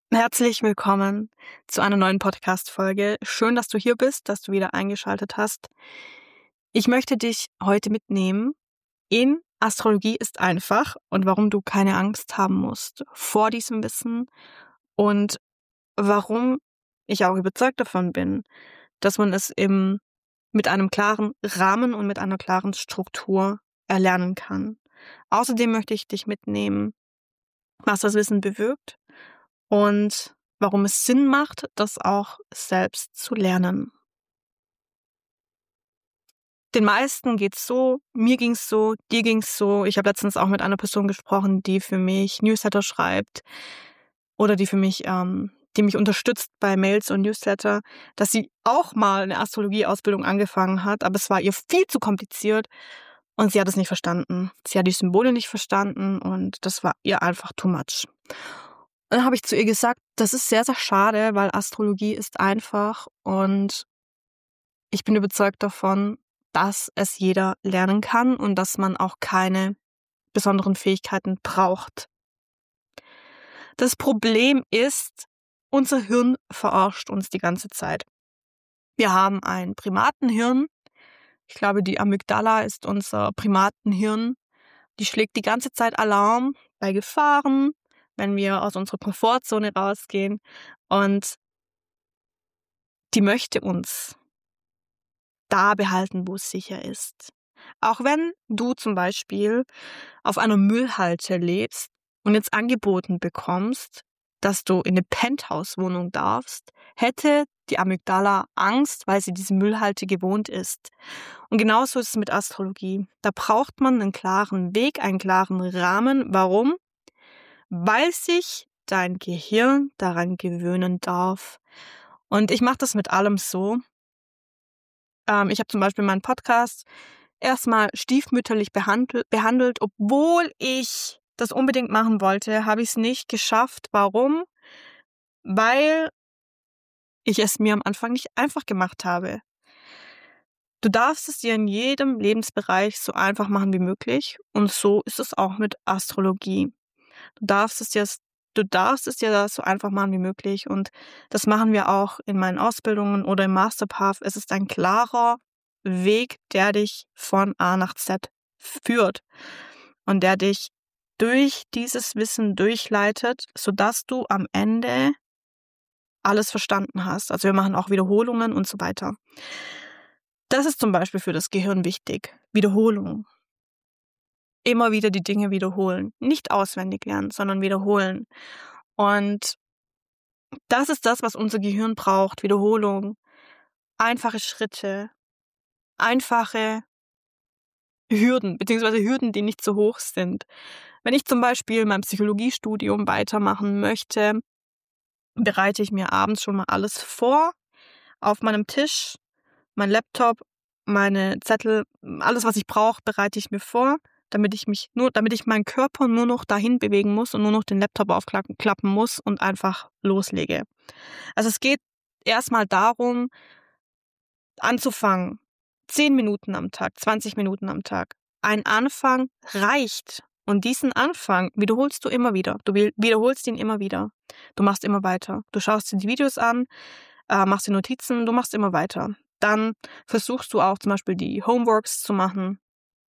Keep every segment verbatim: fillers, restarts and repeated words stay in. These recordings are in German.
Herzlich willkommen zu einer neuen Podcast-Folge. Schön, dass du hier bist, dass du wieder eingeschaltet hast. Ich möchte dich heute mitnehmen in Astrologie ist einfach und warum du keine Angst haben musst vor diesem Wissen und warum ich auch überzeugt davon bin, dass man es im, mit einem klaren Rahmen und mit einer klaren Struktur erlernen kann. Außerdem möchte ich dich mitnehmen, was das Wissen bewirkt und warum es Sinn macht, das auch selbst zu lernen. Den meisten geht's so, mir ging's so, dir ging's so. Ich habe letztens auch mit einer Person gesprochen, die für mich Newsletter schreibt oder die für mich, ähm, die mich unterstützt bei Mails und Newsletter, dass sie auch mal eine Astrologie-Ausbildung angefangen hat, aber es war ihr viel zu kompliziert und sie hat es nicht verstanden. Sie hat die Symbole nicht verstanden und das war ihr einfach too much. Und dann habe ich zu ihr gesagt, das ist sehr, sehr schade, weil Astrologie ist einfach und ich bin überzeugt davon, dass es jeder lernen kann und dass man auch keine besonderen Fähigkeiten braucht. Das Problem ist, unser Hirn verarscht uns die ganze Zeit. Wir haben ein Primatenhirn. Ich glaube, die Amygdala ist unser Primatenhirn. Die schlägt die ganze Zeit Alarm bei Gefahren, wenn wir aus unserer Komfortzone rausgehen. Und die möchte uns da behalten, wo es sicher ist. Auch wenn du zum Beispiel auf einer Müllhalde lebst und jetzt angeboten bekommst, dass du in eine Penthouse-Wohnung darfst, hätte die Amygdala Angst, weil sie diese Müllhalde gewohnt ist. Und genauso ist es mit Astrologie. Da braucht man einen klaren Weg, einen klaren Rahmen. Warum? Weil sich dein Gehirn daran gewöhnen darf. Und ich mache das mit allem so. Ähm, ich habe zum Beispiel meinen Podcast erstmal stiefmütterlich behandelt, behandelt, obwohl ich das unbedingt machen wollte, habe ich es nicht geschafft. Warum? Weil ich es mir am Anfang nicht einfach gemacht habe. Du darfst es dir in jedem Lebensbereich so einfach machen wie möglich und so ist es auch mit Astrologie. Du darfst es dir, du darfst es dir so einfach machen wie möglich und das machen wir auch in meinen Ausbildungen oder im Masterpath. Es ist ein klarer Weg, der dich von A nach Z führt und der dich durch dieses Wissen durchleitet, sodass du am Ende alles verstanden hast. Also wir machen auch Wiederholungen und so weiter. Das ist zum Beispiel für das Gehirn wichtig. Wiederholung. Immer wieder die Dinge wiederholen. Nicht auswendig lernen, sondern wiederholen. Und das ist das, was unser Gehirn braucht. Wiederholung. Einfache Schritte. Einfache Hürden, beziehungsweise Hürden, die nicht so hoch sind. Wenn ich zum Beispiel mein Psychologiestudium weitermachen möchte, bereite ich mir abends schon mal alles vor auf meinem Tisch, mein Laptop, meine Zettel, alles, was ich brauche, bereite ich mir vor, damit ich mich nur, damit ich meinen Körper nur noch dahin bewegen muss und nur noch den Laptop aufklappen klappen muss und einfach loslege. Also es geht erstmal darum, anzufangen. Zehn Minuten am Tag, zwanzig Minuten am Tag. Ein Anfang reicht. Und diesen Anfang wiederholst du immer wieder. Du wiederholst ihn immer wieder. Du machst immer weiter. Du schaust dir die Videos an, äh, machst dir Notizen, du machst immer weiter. Dann versuchst du auch zum Beispiel die Homeworks zu machen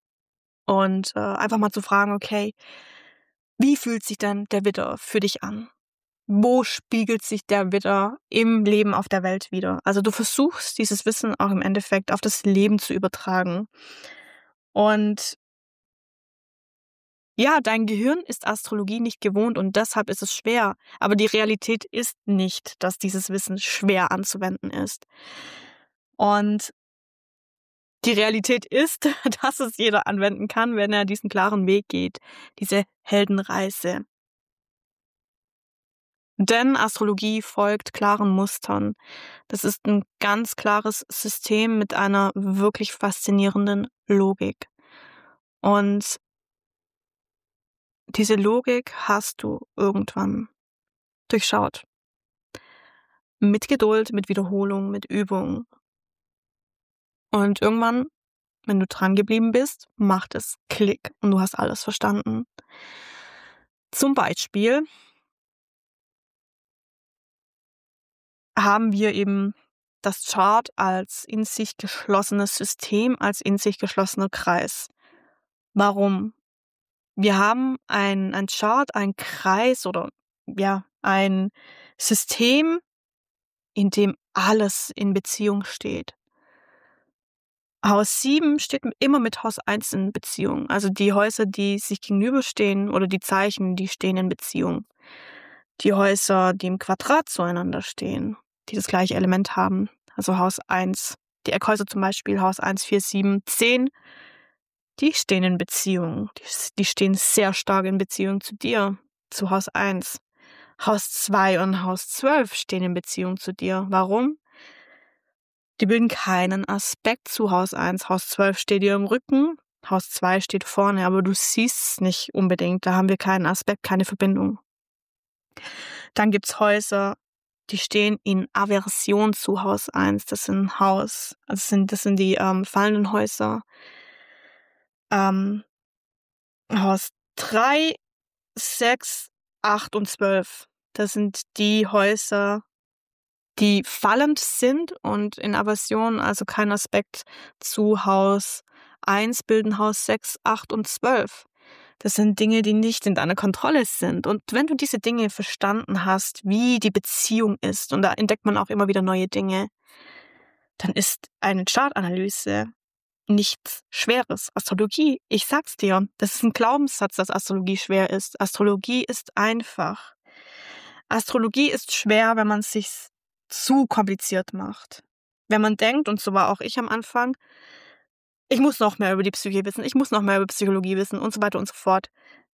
und äh, einfach mal zu fragen, okay, wie fühlt sich denn der Widder für dich an? Wo spiegelt sich der Widder im Leben auf der Welt wieder? Also du versuchst dieses Wissen auch im Endeffekt auf das Leben zu übertragen. Und ja, dein Gehirn ist Astrologie nicht gewohnt und deshalb ist es schwer. Aber die Realität ist nicht, dass dieses Wissen schwer anzuwenden ist. Und die Realität ist, dass es jeder anwenden kann, wenn er diesen klaren Weg geht, diese Heldenreise. Denn Astrologie folgt klaren Mustern. Das ist ein ganz klares System mit einer wirklich faszinierenden Logik. Und diese Logik hast du irgendwann durchschaut. Mit Geduld, mit Wiederholung, mit Übung. Und irgendwann, wenn du dran geblieben bist, macht es Klick und du hast alles verstanden. Zum Beispiel haben wir eben das Chart als in sich geschlossenes System, als in sich geschlossener Kreis. Warum? Wir haben ein, ein Chart, ein Kreis oder ja, ein System, in dem alles in Beziehung steht. Haus sieben steht immer mit Haus eins in Beziehung. Also die Häuser, die sich gegenüberstehen oder die Zeichen, die stehen in Beziehung. Die Häuser, die im Quadrat zueinander stehen, die das gleiche Element haben. Also Haus eins, die Eckhäuser zum Beispiel, Haus eins, vier, sieben, zehn, die stehen in Beziehung. Die, die stehen sehr stark in Beziehung zu dir, zu Haus eins. Haus zwei und Haus zwölf stehen in Beziehung zu dir. Warum? Die bilden keinen Aspekt zu Haus eins. Haus zwölf steht dir im Rücken, Haus zwei steht vorne, aber du siehst es nicht unbedingt. Da haben wir keinen Aspekt, keine Verbindung. Dann gibt's Häuser, die stehen in Aversion zu Haus eins. Das sind Haus, also sind, das sind die ähm, fallenden Häuser. Ähm, Haus drei, sechs, acht und zwölf. Das sind die Häuser, die fallend sind und in Aversion, also kein Aspekt zu Haus eins, bilden Haus sechs, acht und zwölf. Das sind Dinge, die nicht in deiner Kontrolle sind. Und wenn du diese Dinge verstanden hast, wie die Beziehung ist, und da entdeckt man auch immer wieder neue Dinge, dann ist eine Chartanalyse nichts Schweres. Astrologie, ich sag's dir, das ist ein Glaubenssatz, dass Astrologie schwer ist. Astrologie ist einfach. Astrologie ist schwer, wenn man es sich zu kompliziert macht. Wenn man denkt, und so war auch ich am Anfang, ich muss noch mehr über die Psyche wissen, ich muss noch mehr über Psychologie wissen und so weiter und so fort.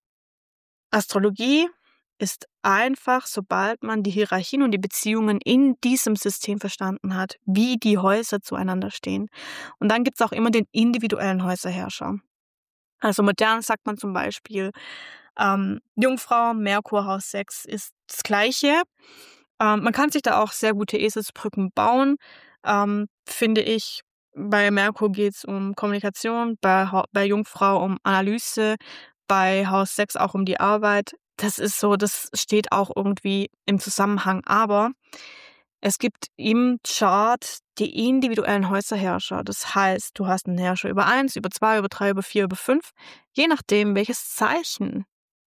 Astrologie ist einfach, sobald man die Hierarchien und die Beziehungen in diesem System verstanden hat, wie die Häuser zueinander stehen. Und dann gibt es auch immer den individuellen Häuserherrscher. Also modern sagt man zum Beispiel, ähm, Jungfrau, Merkur, Haus sechs ist das Gleiche. Ähm, man kann sich da auch sehr gute Eselsbrücken bauen, ähm, finde ich. Bei Merkur geht es um Kommunikation, bei, bei Jungfrau um Analyse, bei Haus sechs auch um die Arbeit. Das ist so, das steht auch irgendwie im Zusammenhang. Aber es gibt im Chart die individuellen Häuserherrscher. Das heißt, du hast einen Herrscher über eins, über zwei, über drei, über vier, über fünf. Je nachdem, welches Zeichen,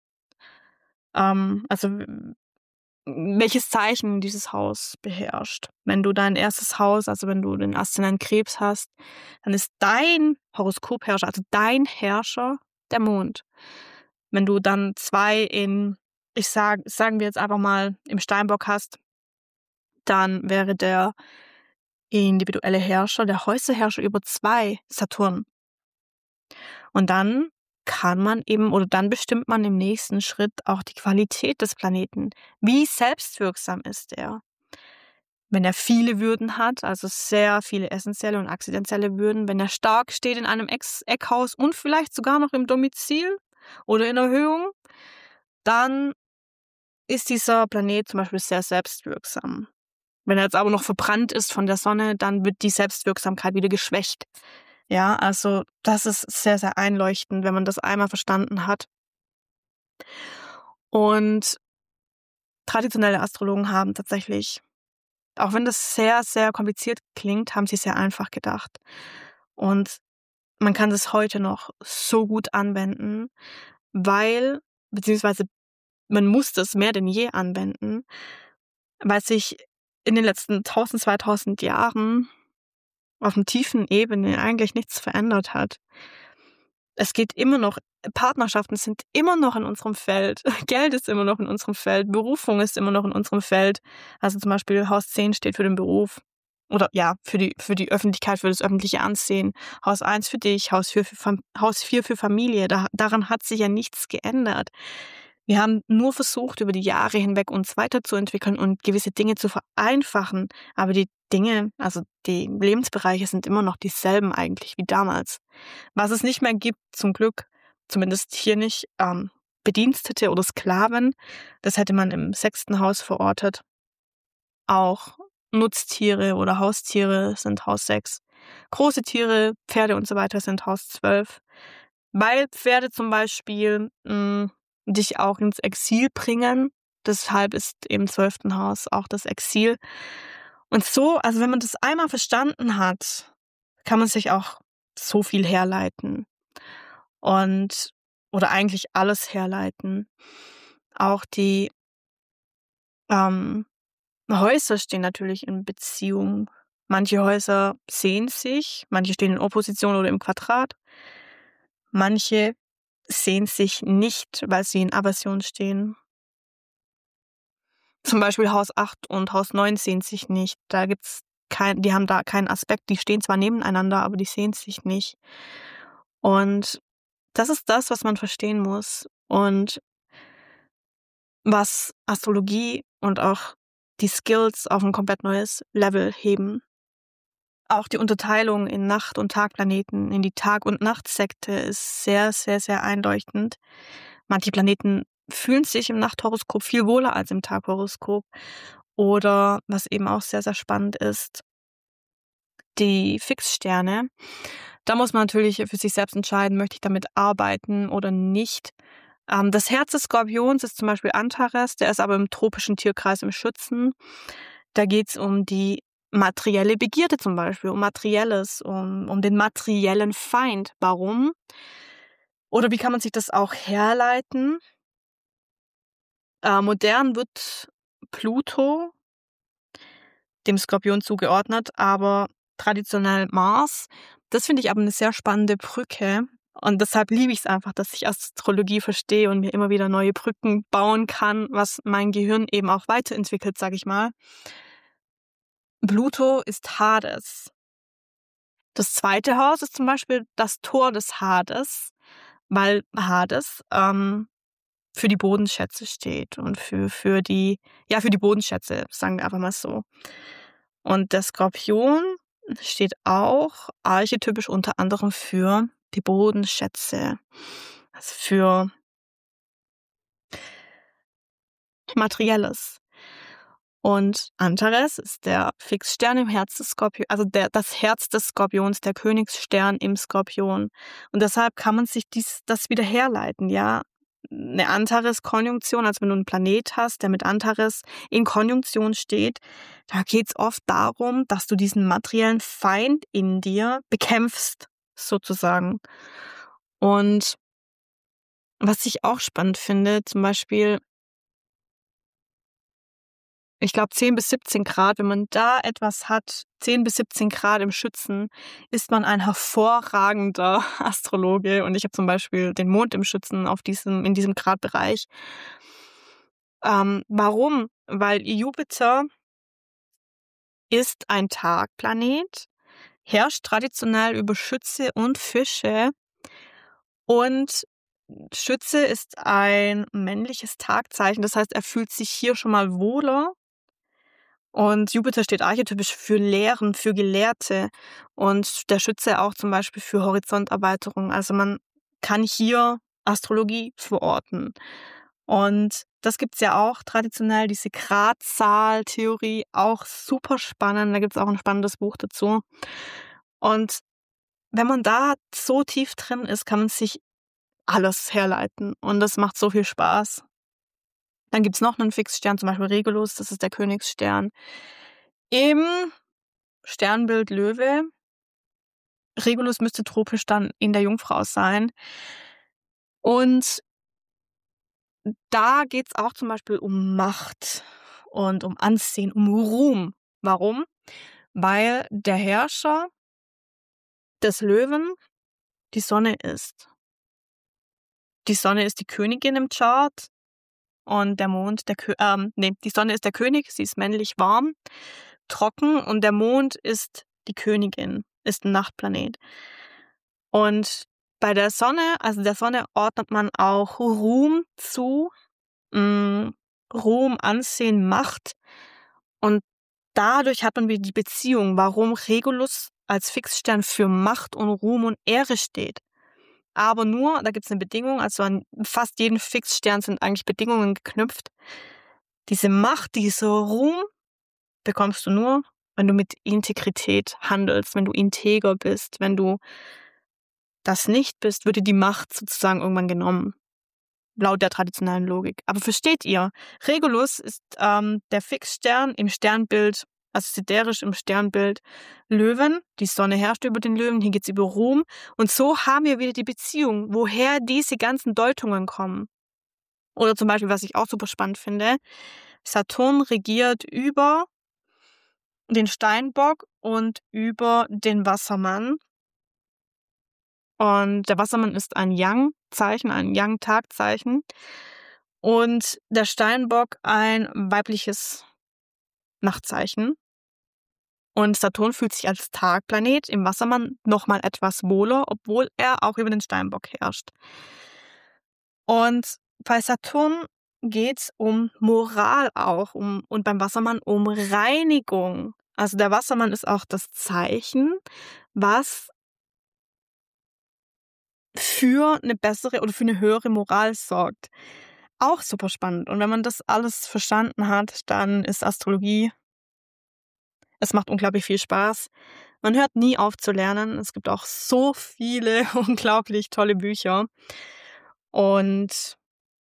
ähm, also welches Zeichen dieses Haus beherrscht. Wenn du dein erstes Haus, also wenn du den Aszendent Krebs hast, dann ist dein Horoskopherrscher, also dein Herrscher, der Mond. Wenn du dann zwei in, ich sag, sagen wir jetzt einfach mal, im Steinbock hast, dann wäre der individuelle Herrscher, der Häuserherrscher über zwei Saturn. Und dann kann man eben, oder dann bestimmt man im nächsten Schritt auch die Qualität des Planeten. Wie selbstwirksam ist er? Wenn er viele Würden hat, also sehr viele essentielle und akzidentielle Würden, wenn er stark steht in einem Ex- Eckhaus und vielleicht sogar noch im Domizil oder in Erhöhung, dann ist dieser Planet zum Beispiel sehr selbstwirksam. Wenn er jetzt aber noch verbrannt ist von der Sonne, dann wird die Selbstwirksamkeit wieder geschwächt. Ja, also das ist sehr, sehr einleuchtend, wenn man das einmal verstanden hat. Und traditionelle Astrologen haben tatsächlich, auch wenn das sehr, sehr kompliziert klingt, haben sie sehr einfach gedacht. Und man kann das heute noch so gut anwenden, weil, beziehungsweise man muss das mehr denn je anwenden, weil sich in den letzten tausend, zweitausend Jahren auf einer tiefen Ebene eigentlich nichts verändert hat. Es geht immer noch, Partnerschaften sind immer noch in unserem Feld, Geld ist immer noch in unserem Feld, Berufung ist immer noch in unserem Feld. Also zum Beispiel Haus zehn steht für den Beruf oder ja, für die, für die Öffentlichkeit, für das öffentliche Ansehen. Haus eins für dich, Haus vier für, Haus vier für Familie. Da, daran hat sich ja nichts geändert. Wir haben nur versucht, über die Jahre hinweg uns weiterzuentwickeln und gewisse Dinge zu vereinfachen. Aber die Dinge, also die Lebensbereiche sind immer noch dieselben eigentlich wie damals. Was es nicht mehr gibt, zum Glück, zumindest hier nicht, ähm, Bedienstete oder Sklaven, das hätte man im sechsten Haus verortet. Auch Nutztiere oder Haustiere sind Haus sechs. Große Tiere, Pferde und so weiter sind Haus zwölf. Weil Pferde zum Beispiel mh, dich auch ins Exil bringen. Deshalb ist im zwölften Haus auch das Exil. Und so, also wenn man das einmal verstanden hat, kann man sich auch so viel herleiten und oder eigentlich alles herleiten. Auch die ähm, Häuser stehen natürlich in Beziehung. Manche Häuser sehen sich, manche stehen in Opposition oder im Quadrat. Manche sehen sich nicht, weil sie in Aversion stehen. Zum Beispiel Haus acht und Haus neun sehen sich nicht. Da gibt's kein, die haben da keinen Aspekt. Die stehen zwar nebeneinander, aber die sehen sich nicht. Und das ist das, was man verstehen muss und was Astrologie und auch die Skills auf ein komplett neues Level heben. Auch die Unterteilung in Nacht- und Tagplaneten, in die Tag- und Nachtsekte ist sehr, sehr, sehr einleuchtend. Manche Planeten fühlen sich im Nachthoroskop viel wohler als im Taghoroskop. Oder, was eben auch sehr, sehr spannend ist, die Fixsterne. Da muss man natürlich für sich selbst entscheiden, möchte ich damit arbeiten oder nicht. Ähm, das Herz des Skorpions ist zum Beispiel Antares, der ist aber im tropischen Tierkreis im Schützen. Da geht es um die materielle Begierde zum Beispiel, um Materielles, um, um den materiellen Feind. Warum? Oder wie kann man sich das auch herleiten? Äh, modern wird Pluto dem Skorpion zugeordnet, aber traditionell Mars. Das finde ich aber eine sehr spannende Brücke. Und deshalb liebe ich es einfach, dass ich Astrologie verstehe und mir immer wieder neue Brücken bauen kann, was mein Gehirn eben auch weiterentwickelt, sage ich mal. Pluto ist Hades. Das zweite Haus ist zum Beispiel das Tor des Hades, weil Hades ähm, für die Bodenschätze steht und für, für die, ja, für die Bodenschätze, sagen wir einfach mal so. Und der Skorpion steht auch archetypisch unter anderem für die Bodenschätze, also für Materielles. Und Antares ist der Fixstern im Herz des Skorpions, also der, das Herz des Skorpions, der Königsstern im Skorpion. Und deshalb kann man sich dies, das wieder herleiten, ja. Eine Antares-Konjunktion, also wenn du einen Planet hast, der mit Antares in Konjunktion steht, da geht es oft darum, dass du diesen materiellen Feind in dir bekämpfst, sozusagen. Und was ich auch spannend finde, zum Beispiel, ich glaube zehn bis siebzehn Grad, wenn man da etwas hat, zehn bis siebzehn Grad im Schützen, ist man ein hervorragender Astrologe. Und ich habe zum Beispiel den Mond im Schützen auf diesem, in diesem Gradbereich. Ähm, warum? Weil Jupiter ist ein Tagplanet, herrscht traditionell über Schütze und Fische. Und Schütze ist ein männliches Tagzeichen, das heißt, er fühlt sich hier schon mal wohler. Und Jupiter steht archetypisch für Lehren, für Gelehrte und der Schütze auch zum Beispiel für Horizonterweiterung. Also man kann hier Astrologie verorten. Und das gibt's ja auch traditionell, diese Gradzahltheorie, auch super spannend. Da gibt's auch ein spannendes Buch dazu. Und wenn man da so tief drin ist, kann man sich alles herleiten. Und das macht so viel Spaß. Dann gibt's noch einen Fixstern, zum Beispiel Regulus, das ist der Königsstern im Sternbild Löwe. Regulus müsste tropisch dann in der Jungfrau sein. Und da geht's auch zum Beispiel um Macht und um Ansehen, um Ruhm. Warum? Weil der Herrscher des Löwen die Sonne ist. Die Sonne ist die Königin im Chart und der Mond, der Kö ähm, nee, die Sonne ist der König, sie ist männlich warm, trocken und der Mond ist die Königin, ist ein Nachtplanet. Und bei der Sonne, also der Sonne ordnet man auch Ruhm zu, mh, Ruhm, Ansehen, Macht. Und dadurch hat man wieder die Beziehung, warum Regulus als Fixstern für Macht und Ruhm und Ehre steht. Aber nur, da gibt es eine Bedingung, also an fast jeden Fixstern sind eigentlich Bedingungen geknüpft. Diese Macht, dieser Ruhm bekommst du nur, wenn du mit Integrität handelst, wenn du integer bist, wenn du das nicht bist, wird dir die Macht sozusagen irgendwann genommen, laut der traditionellen Logik. Aber versteht ihr, Regulus ist ähm, der Fixstern im Sternbild also sideresch im Sternbild Löwen. Die Sonne herrscht über den Löwen, hier geht's über Ruhm. Und so haben wir wieder die Beziehung, woher diese ganzen Deutungen kommen. Oder zum Beispiel, was ich auch super spannend finde, Saturn regiert über den Steinbock und über den Wassermann. Und der Wassermann ist ein Yang-Zeichen, ein Yang-Tagzeichen. Und der Steinbock ein weibliches Nachtzeichen. Und Saturn fühlt sich als Tagplanet im Wassermann nochmal etwas wohler, obwohl er auch über den Steinbock herrscht. Und bei Saturn geht's um Moral auch um, und beim Wassermann um Reinigung. Also der Wassermann ist auch das Zeichen, was für eine bessere oder für eine höhere Moral sorgt. Auch super spannend. Und wenn man das alles verstanden hat, dann ist Astrologie, es macht unglaublich viel Spaß. Man hört nie auf zu lernen. Es gibt auch so viele unglaublich tolle Bücher. Und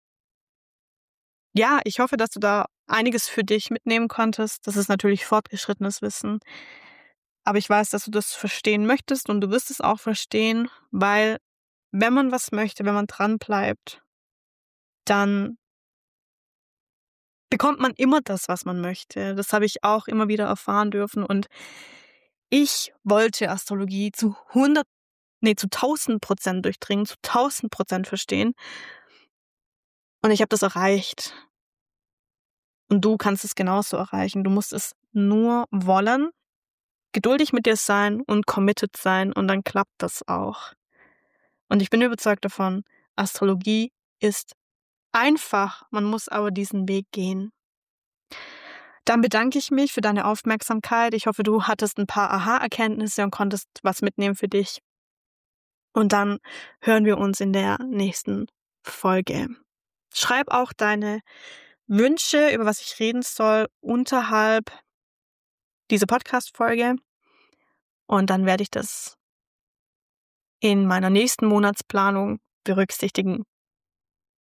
ja, ich hoffe, dass du da einiges für dich mitnehmen konntest. Das ist natürlich fortgeschrittenes Wissen. Aber ich weiß, dass du das verstehen möchtest und du wirst es auch verstehen, weil wenn man was möchte, wenn man dran bleibt, dann bekommt man immer das, was man möchte. Das habe ich auch immer wieder erfahren dürfen. Und ich wollte Astrologie zu hundert, nee, zu tausend Prozent durchdringen, zu tausend Prozent verstehen. Und ich habe das erreicht. Und du kannst es genauso erreichen. Du musst es nur wollen, geduldig mit dir sein und committed sein. Und dann klappt das auch. Und ich bin überzeugt davon, Astrologie ist einfach. Man muss aber diesen Weg gehen. Dann bedanke ich mich für deine Aufmerksamkeit. Ich hoffe, du hattest ein paar Aha-Erkenntnisse und konntest was mitnehmen für dich. Und dann hören wir uns in der nächsten Folge. Schreib auch deine Wünsche, über was ich reden soll, unterhalb dieser Podcast-Folge. Und dann werde ich das in meiner nächsten Monatsplanung berücksichtigen.